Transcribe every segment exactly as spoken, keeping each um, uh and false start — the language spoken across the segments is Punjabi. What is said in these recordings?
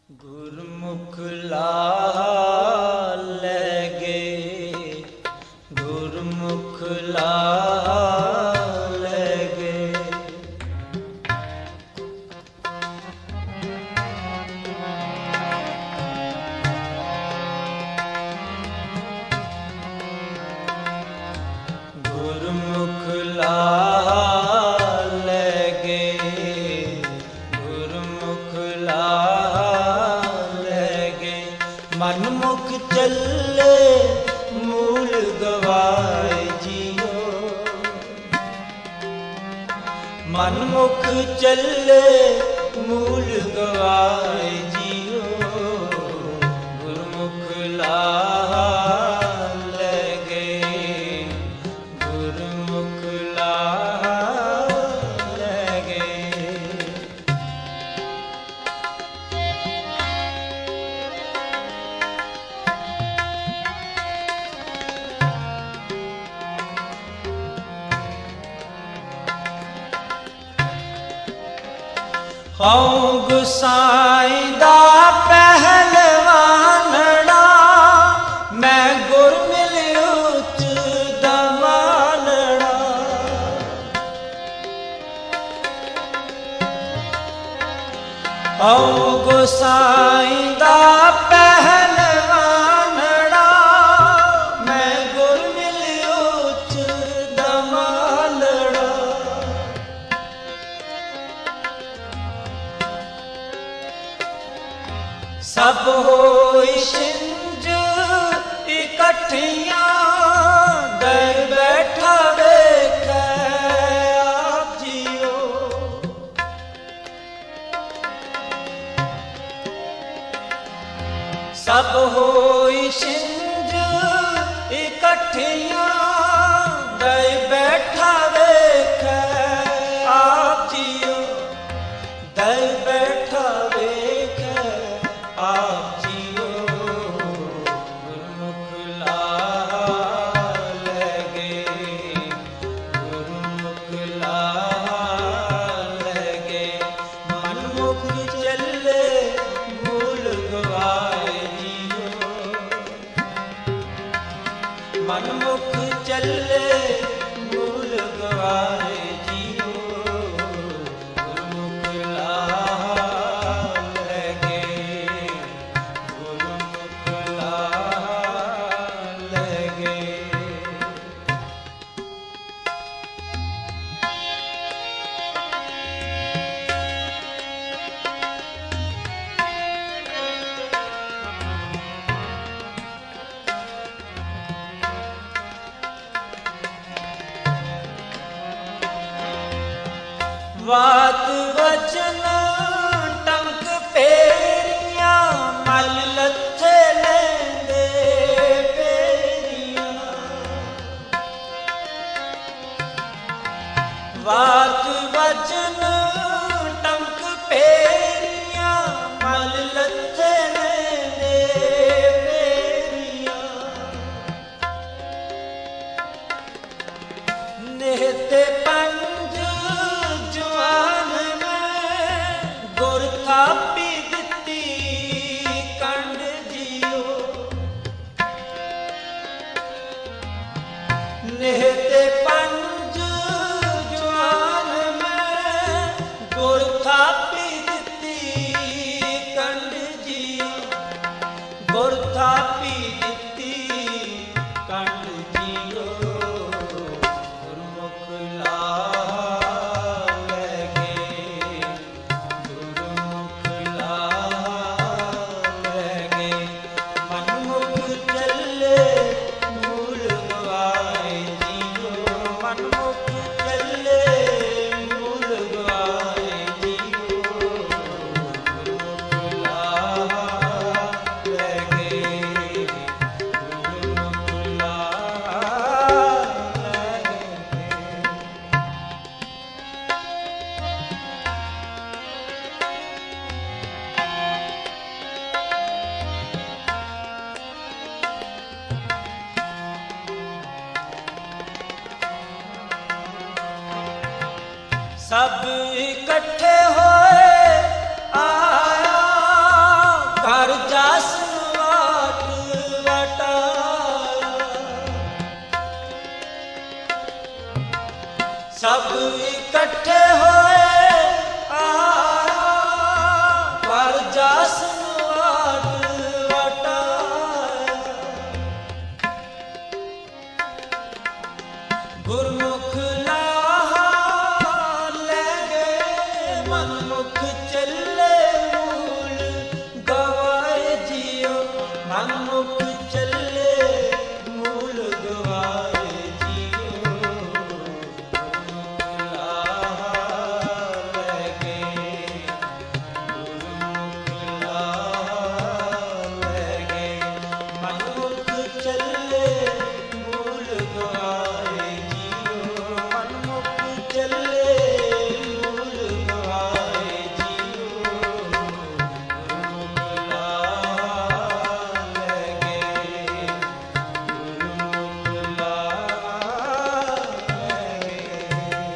ਗੁਰਮੁਖ ਲਾਹ ਲੈ ਗਏ, ਗੁਰਮੁਖ ਲਾਹ ਲੈ ਗਏ। ਗੁਰਮੁਖ ਲਾਹ ਲੈ ਗਏ, ਗੁਰਮੁਖ ਲਾਹ ਮਨਮੁਖ ਚੱਲੇ ਮੂਲ ਗਵਾਏ ਜੀਓ, ਮਨਮੁਖ ਚੱਲੇ ਮੂਲ ਗਵਾਏ ਜੀਓ। ਗੁਰਮੁਖ ਲਾਹ ਲੈ ਗਏ, ਗੁਰਮੁਖ ਲਾਹ ਲੈ ਗਏ। ਹਉ ਗੁਸਾਈ ਦਾ ਪਹਿਲਵਾਨੜਾ, ਮੈਂ ਗੁਰ ਮਿਲ ਉੱਚ ਦਮਾਲੜਾ। ਹਉ ਗੁਸਾਈ ਦਾ ਪਹਿਲਵਾਨੜਾ, ਮੈਂ ਗੁਰ ਮਿਲ ਉੱਚ ਦਮਾਲੜਾ। ਸਭ ਹੋਈ ਛਿੰਝ ਇਕੱਠੀਆਂ, ਦਰ ਬੈਠਾ ਵੇਖੈ ਆਪ ਜੀਓ। ਸਭ ਹੋਈ ਛਿੰਝ ਇਕੱਠੀਆਂ, ਦਰ ਬੈਠਾ ਵੇਖੈ ਆਪ ਜੀਓ। ਦਰ ਬੈਠਾ ਵੇਖੈ ਆਪ ਜੀਓ। ਗੁਰਮੁਖ ਲਾਹ ਲੈ ਗਏ, ਗੁਰਮੁਖ ਲਾਹ ਲੈ ਗਏ। ਮਨਮੁਖ ਚੱਲੇ ਮੂਲ ਗਵਾਏ ਜੀਓ, ਮਨਮੁਖ ਚੱਲੇ ਮੂਲ ਗਵਾਏ ਜੀਓ। ਗੁਰਮੁਖ ਲਾਹ ਲੈ ਗਏ, ਗੁਰਮੁਖ ਲਾਹ ਲੈ ਗਏ। ਵਾਤ ਵਚਨ ਟੰਕ ਪੇਰੀਆਂ, ਮਲ ਲੱਥੇ ਲੈਂਦੇ ਪੇਰੀਆਂ। ਵਾਤ ਵਚਨ ਟੰਕ ਪੇਰੀਆਂ, ਮਲ ਲੱਥੇ ਲੈਂਦੇ ਪੇਰੀਆਂ। ਨਿਹਤੇ ਪੰਜ ਜਵਾਨ ਸਭ ਇਕੱਠੇ ਹੋਏ ਆਇਆ ਪਰ ਜਸ ਨੂੰ ਵਾਟ ਵਟਾਇਆ। ਗੁਰਮੁਖ ਲਾਹਾ ਲੈ ਗਏ ਮਨਮੁਖ ਚੱਲੇ ਮੂਲ ਗਵਾਏ ਜੀਓ। ਮਨਮੁਖ ਚੱਲੇ ਮੂਲ ਗਵਾਏ ਜੀਓ। ਗੁਰਮੁਖ ਲਾਹਾ ਲੈ ਗਏ ਗੁਰਮੁਖ ਲਾਹਾ ਲੈ ਗਏ ਮਨਮੁਖ ਚੱਲੇ ਮੂਲ ਗਵਾਏ ਜੀਓ। ਮਨਮੁਖ ਚੱਲੇ ਮੂਲ ਗਵਾਏ ਜੀਓ। ਗੁਰਮੁਖ ਲਾਹਾ ਲੈ ਗਏ ਗੁਰਮੁਖ ਲਾਹਾ ਲੈ ਗਏ।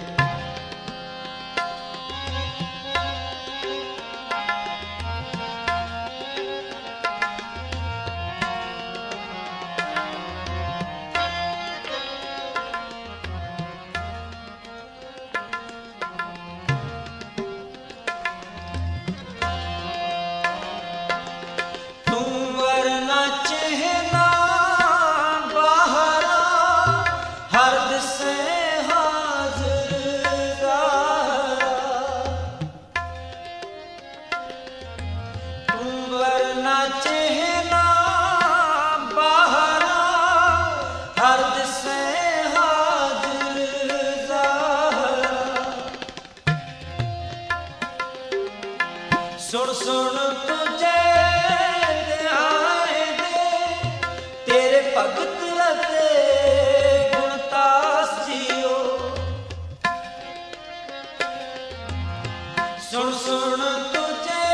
ਤੂੰ ਵਰਨਾ ਚਿਹਨਾ ਬਾਹਰਾ ਹਰ ਦਿਸੇ ਹਾਜ਼ਰ ਜ਼ਾਹਰਾ। ਤੂੰ ਵਰਨਾ ਚਿਹਨਾ ਬਾਹਰਾ ਹਰ ਦਿਸੇ ਹਾਜ਼ਰ ਜ਼ਾਹਰਾ। ਸੁਣ ਸੁਣ ਤੁਝੇ ਧਿਆਏ ਦੇ ਤੇਰੇ ਭਗਤ ਰਤੇ ਗੁਣਤਾਸ ਜੀਓ। ਸੁਣ ਸੁਣ ਤੁਝੇ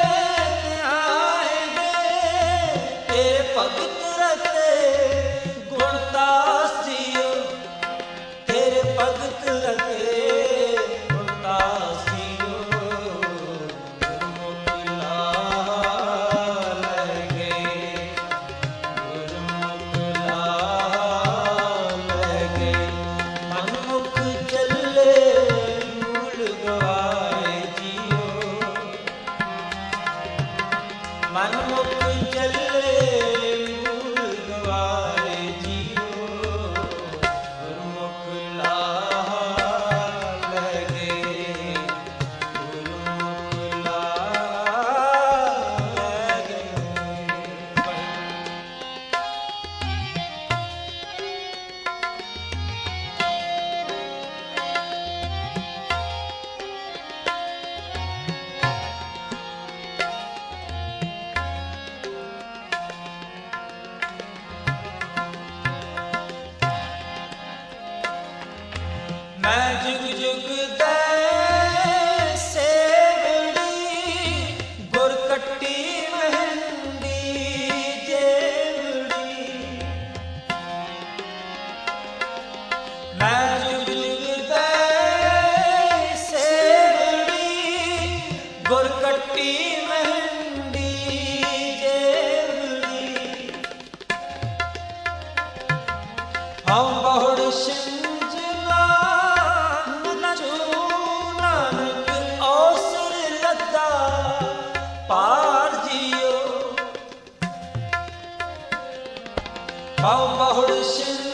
ਧਿਆਏ ਦੇ ਤੇਰੇ ਭਗਤ ਰਤੇ ਗੁਣਤਾਸ ਜੀਓ। ਤੇਰੇ ਭਗਤ ਰਤੇ ਗੁਣਤਾਸ ਜੀਓ। ਗੁਰਮੁਖ ਲਾਹਾ ਲੈ ਗਏ ਗੁਰਮੁਖ ਲਾਹਾ ਲੈ ਗਏ ਮਨਮੁਖ ਚੱਲੇ ਮੂਲ ਗਵਾਏ ਜੀਓ। ਮਨਮੁਖ ਚੱਲੇ ਮੂਲ ਗਵਾਏ ਜੀਓ। ਗੁਰਮੁਖ ਲਾਹਾ ਲੈ ਗਏ ਗੁਰਮੁਖ ਲਾਹਾ ਲੈ ਗਏ। ਮੈਂ ਜੁਗ ਜੁਗ ਦੇ ਸੇਵੜੀ ਗੁਰ ਕੱਟੀ ਮਹਿੰਦੀ ਜੇਵੜੀ। ਮੈਂ ਜੁਗ ਜੁਗ ਦੇ ਸੇਵੜੀ ਗੁਰ ਕੱਟੀ ਮਹਿੰਦੀ ਜੇਵੜੀ। ਹਉ ਬਹੁੜ ਸਿੰਜਨਾ ਨਚੂ ਨਾਨਕ ਔਸਰ ਲੱਦਾ ਪਾਰ ਜੀਓ। ਹਉ ਬਹੁੜ ਸਿੰਜ